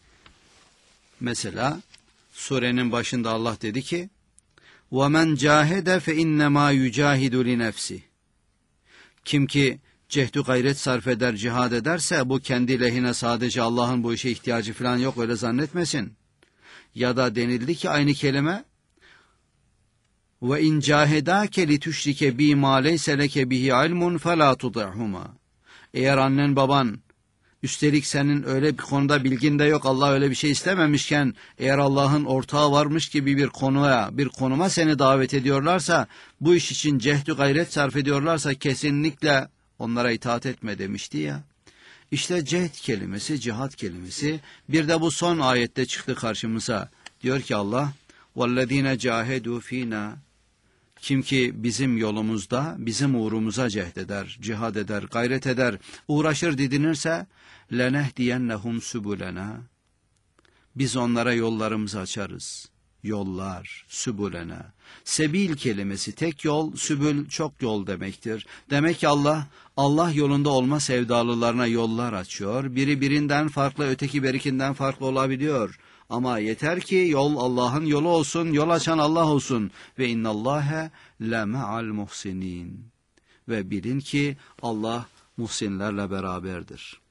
Mesela surenin başında Allah dedi ki: وَمَنْ جَاهَدَ فَاِنَّمَا يُجَاهِدُ لِنَفْسِهِ. Kim ki cehdü gayret sarf eder, cihad ederse bu kendi lehine, sadece Allah'ın bu işe ihtiyacı falan yok, öyle zannetmesin. Ya da denildi ki aynı kelime: وَاِنْ جَاهَدَاكَ لِتُشْرِكَ بِي مَا لَيْسَ لَكَ بِهِ عِلْمٌ فَلَا تُطِعْهُمَا. Eğer annen baban, üstelik senin öyle bir konuda bilgin de yok, Allah öyle bir şey istememişken, eğer Allah'ın ortağı varmış gibi bir konuya, bir konuma seni davet ediyorlarsa, bu iş için cehdü gayret sarf ediyorlarsa kesinlikle onlara itaat etme demişti ya. İşte cehd kelimesi, cihat kelimesi bir de bu son ayette çıktı karşımıza. Diyor ki Allah: وَالَّذ۪ينَ جَاهَدُوا ف۪ينَا. Kim ki bizim yolumuzda, bizim uğrumuza cehd eder, cihad eder, gayret eder, uğraşır, didinirse لَنَهْدِيَنَّهُمْ سُبُلَنَا. Biz onlara yollarımızı açarız. Yollar, sübulena. Sebil kelimesi tek yol, sübül çok yol demektir. Demek ki Allah, Allah yolunda olma sevdalılarına yollar açıyor. Biri birinden farklı, öteki birikinden farklı olabiliyor. Ama yeter ki yol Allah'ın yolu olsun, yol açan Allah olsun. Ve innallâhe leme'al muhsinin. Ve bilin ki Allah muhsinlerle beraberdir.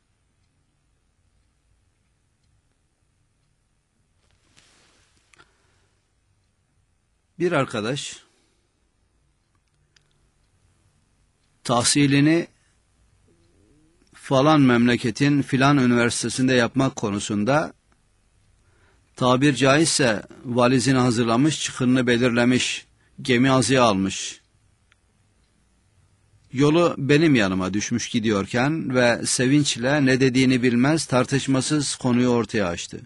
Bir arkadaş tahsilini falan memleketin filan üniversitesinde yapmak konusunda tabir caizse valizini hazırlamış, çıkırını belirlemiş, gemi azıya almış. Yolu benim yanıma düşmüş gidiyorken ve sevinçle ne dediğini bilmez, tartışmasız konuyu ortaya açtı.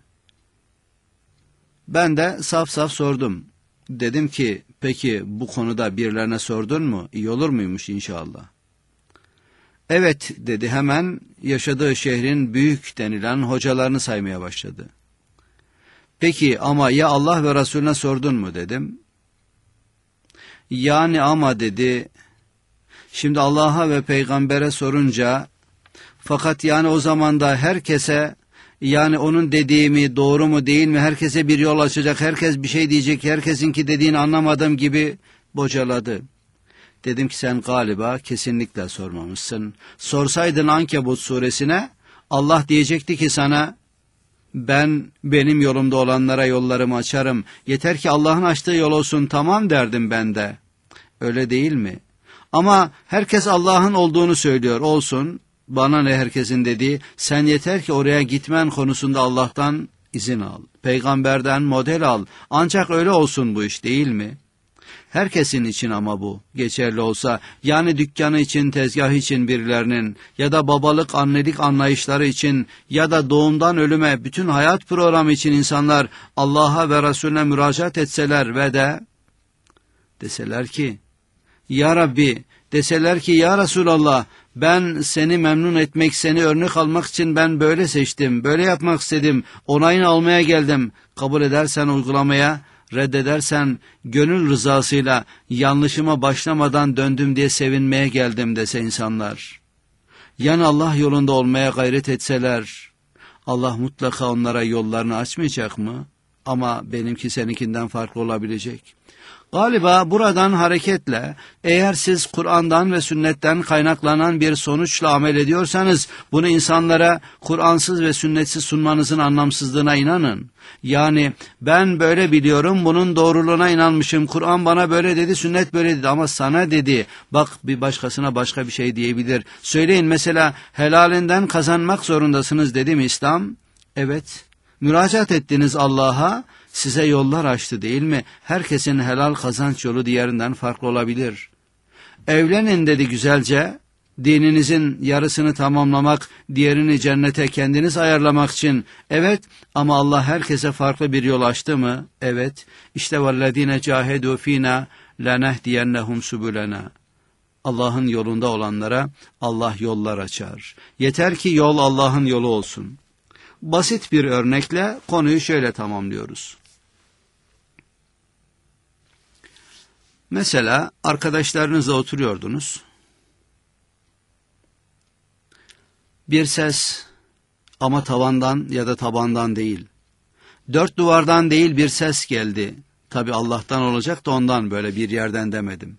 Ben de saf saf sordum. Dedim ki, peki bu konuda birilerine sordun mu? İyi olur muymuş inşallah? Evet dedi, hemen yaşadığı şehrin büyük denilen hocalarını saymaya başladı. Peki ama ya Allah ve Resulüne sordun mu dedim. Yani ama dedi, şimdi Allah'a ve peygambere sorunca, fakat yani o zaman da herkese, yani onun dediği mi doğru mu değil mi, herkese bir yol açacak, herkes bir şey diyecek, herkesinki dediğini anlamadığım gibi bocaladı. Dedim ki sen galiba kesinlikle sormamışsın. Sorsaydın Ankebut suresine, Allah diyecekti ki sana, ben benim yolumda olanlara yollarımı açarım, yeter ki Allah'ın açtığı yol olsun, tamam derdim ben de. Öyle değil mi? Ama herkes Allah'ın olduğunu söylüyor, olsun. Bana ne herkesin dediği, sen yeter ki oraya gitmen konusunda Allah'tan izin al. Peygamberden model al. Ancak öyle olsun bu iş, değil mi? Herkesin için ama bu geçerli olsa, yani dükkanı için, tezgah için birilerinin, ya da babalık, annelik anlayışları için, ya da doğumdan ölüme bütün hayat programı için insanlar Allah'a ve Resulüne müracaat etseler ve de deseler ki, Ya Rabbi, deseler ki ya Resulallah, ben seni memnun etmek, seni örnek almak için ben böyle seçtim, böyle yapmak istedim, onayını almaya geldim. Kabul edersen uygulamaya, reddedersen gönül rızasıyla yanlışıma başlamadan döndüm diye sevinmeye geldim dese insanlar. Yani Allah yolunda olmaya gayret etseler, Allah mutlaka onlara yollarını açmayacak mı? Ama benimki seninkinden farklı olabilecek. Galiba buradan hareketle, eğer siz Kur'an'dan ve sünnetten kaynaklanan bir sonuçla amel ediyorsanız, bunu insanlara Kur'ansız ve sünnetsiz sunmanızın anlamsızlığına inanın. Yani ben böyle biliyorum, bunun doğruluğuna inanmışım, Kur'an bana böyle dedi, sünnet böyle dedi, ama sana dedi, bak bir başkasına başka bir şey diyebilir. Söyleyin mesela, helalinden kazanmak zorundasınız dedi mi İslam? Evet. Müracaat ettiniz Allah'a, size yollar açtı değil mi? Herkesin helal kazanç yolu diğerinden farklı olabilir. Evlenin dedi güzelce, dininizin yarısını tamamlamak, diğerini cennete kendiniz ayarlamak için. Evet, ama Allah herkese farklı bir yol açtı mı? Evet. İşte vellezine cahedu fina lenehdiyennehum subulena. Allah'ın yolunda olanlara Allah yollar açar. Yeter ki yol Allah'ın yolu olsun. Basit bir örnekle konuyu şöyle tamamlıyoruz. Mesela arkadaşlarınızla oturuyordunuz. Bir ses ama tavandan ya da tabandan değil. Dört duvardan değil bir ses geldi. Tabi Allah'tan olacak da ondan böyle bir yerden demedim.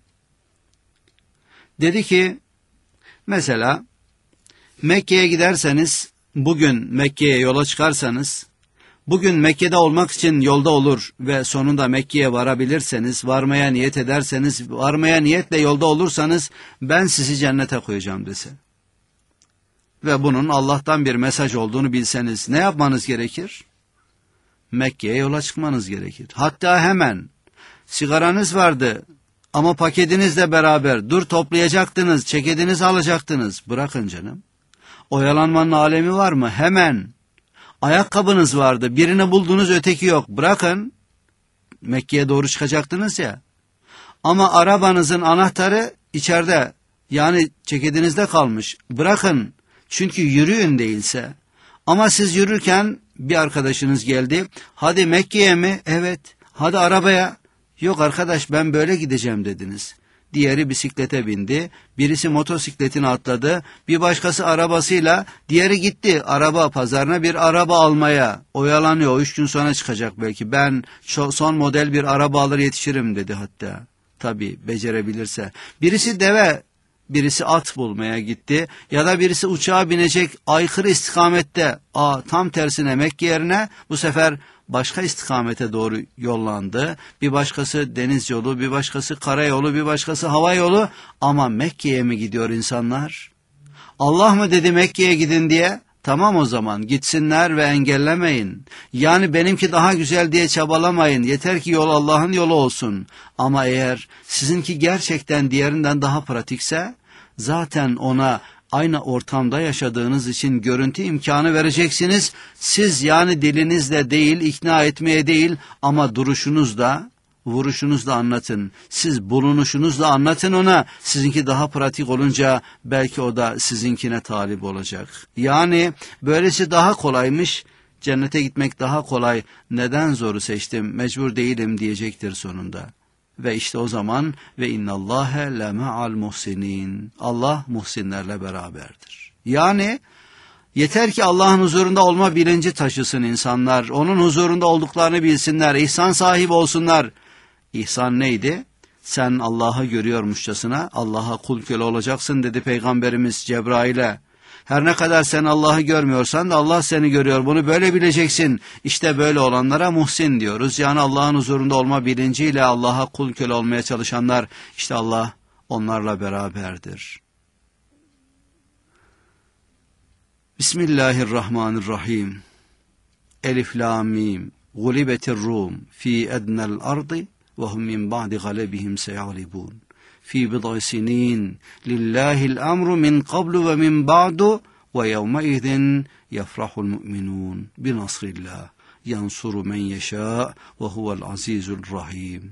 Dedi ki mesela Mekke'ye giderseniz, bugün Mekke'ye yola çıkarsanız, bugün Mekke'de olmak için yolda olur ve sonunda Mekke'ye varabilirseniz, varmaya niyet ederseniz, varmaya niyetle yolda olursanız ben sizi cennete koyacağım dese. Ve bunun Allah'tan bir mesaj olduğunu bilseniz ne yapmanız gerekir? Mekke'ye yola çıkmanız gerekir. Hatta hemen sigaranız vardı ama paketinizle beraber dur toplayacaktınız, ceketinizi alacaktınız. Bırakın canım. Oyalanmanın alemi var mı? Hemen. Ayakkabınız vardı, birini buldunuz, öteki yok. Bırakın. Mekke'ye doğru çıkacaktınız ya. Ama arabanızın anahtarı içeride, yani ceketinizde kalmış. Bırakın. Çünkü yürüyün değilse. Ama siz yürürken bir arkadaşınız geldi. Hadi Mekke'ye mi? Evet. Hadi arabaya. Yok arkadaş ben böyle gideceğim dediniz. Diğeri bisiklete bindi. Birisi motosikletine atladı. Bir başkası arabasıyla. Diğeri gitti araba pazarına bir araba almaya. Oyalanıyor. Üç gün sonra çıkacak belki. Ben son model bir araba alır yetişirim dedi hatta. Tabii becerebilirse. Birisi deve, birisi at bulmaya gitti. Ya da birisi uçağa binecek aykırı istikamette. Aa, tam tersine Mekke yerine bu sefer başka istikamete doğru yollandı. Bir başkası deniz yolu, bir başkası karayolu, bir başkası hava yolu. Ama Mekke'ye mi gidiyor insanlar? Allah mı dedi Mekke'ye gidin diye? Tamam o zaman gitsinler ve engellemeyin. Yani benimki daha güzel diye çabalamayın. Yeter ki yol Allah'ın yolu olsun. Ama eğer sizinki gerçekten diğerinden daha pratikse zaten ona aynı ortamda yaşadığınız için görüntü imkanı vereceksiniz. Siz yani dilinizle değil, ikna etmeye değil ama duruşunuzla, vuruşunuzla anlatın. Siz bulunuşunuzla anlatın ona. Sizinki daha pratik olunca belki o da sizinkine talip olacak. Yani böylesi daha kolaymış. Cennete gitmek daha kolay. Neden zoru seçtim? Mecbur değilim diyecektir sonunda. Ve işte o zaman ve innallâhe leme'al muhsinin. Allah muhsinlerle beraberdir. Yani yeter ki Allah'ın huzurunda olma bilinci taşısın insanlar. Onun huzurunda olduklarını bilsinler. İhsan sahibi olsunlar. İhsan neydi? Sen Allah'ı görüyormuşçasına Allah'a kul köle olacaksın dedi Peygamberimiz Cebrail'e. Her ne kadar sen Allah'ı görmüyorsan da Allah seni görüyor. Bunu böyle bileceksin. İşte böyle olanlara muhsin diyoruz. Yani Allah'ın huzurunda olma bilinciyle Allah'a kul köle olmaya çalışanlar, işte Allah onlarla beraberdir. Bismillahirrahmanirrahim. Elif lam mim. Gulibetir Rum fi ednel ardı ve hum min ba'di galebihim seyağlibun. Fi bid'i sinin lillahil emru min qablu ve min ba'du ve yevmeizin yefrahul mu'minun bi nasrillah yansuru men yeşâ ve huvel azizul rahim.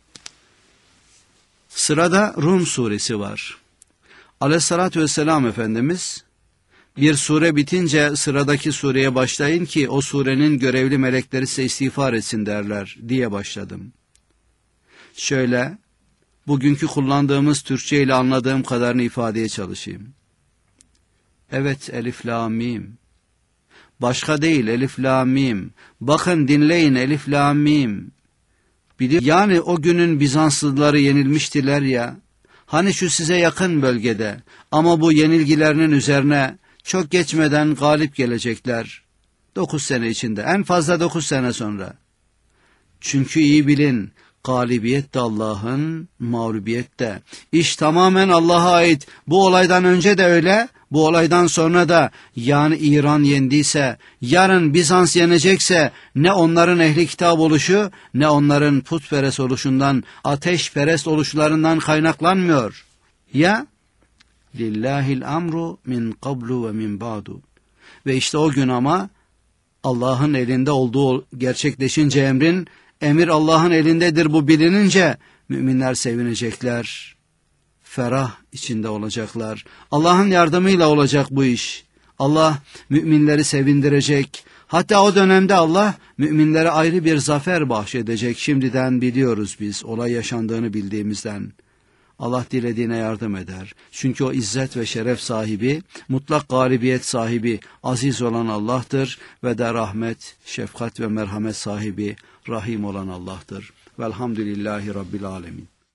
Sırada Rum suresi var. Aleyhissalatü vesselam Efendimiz bir sure bitince sıradaki sureye başlayın ki o surenin görevli melekleri size istiğfar etsin derler diye başladım. Şöyle bugünkü kullandığımız Türkçe ile anladığım kadarını ifadeye çalışayım. Evet, elif lam mim. Başka değil, elif lam mim. Bakın dinleyin, elif lam mim. Biliyor, yani o günün Bizanslıları yenilmiştiler ya. Hani şu size yakın bölgede ama bu yenilgilerinin üzerine çok geçmeden galip gelecekler. Dokuz sene içinde, en fazla dokuz sene sonra. Çünkü iyi bilin, galibiyet de Allah'ın, mağlubiyet de. İş tamamen Allah'a ait. Bu olaydan önce de öyle, bu olaydan sonra da. Yani İran yendiyse, yarın Bizans yenecekse, ne onların ehli kitap oluşu, ne onların putperest oluşundan, ateşperest oluşlarından kaynaklanmıyor. Ya, lillahil amru min qablu ve min ba'du. Ve işte o gün ama, Allah'ın elinde olduğu gerçekleşince emrin, emir Allah'ın elindedir bu bilinince müminler sevinecekler. Ferah içinde olacaklar. Allah'ın yardımıyla olacak bu iş. Allah müminleri sevindirecek. Hatta o dönemde Allah müminlere ayrı bir zafer bahşedecek. Şimdiden biliyoruz biz olay yaşandığını bildiğimizden. Allah dilediğine yardım eder. Çünkü o izzet ve şeref sahibi, mutlak galibiyet sahibi, aziz olan Allah'tır ve de rahmet, şefkat ve merhamet sahibi, rahim olan Allah'tır. Velhamdülillahi Rabbil Alemin.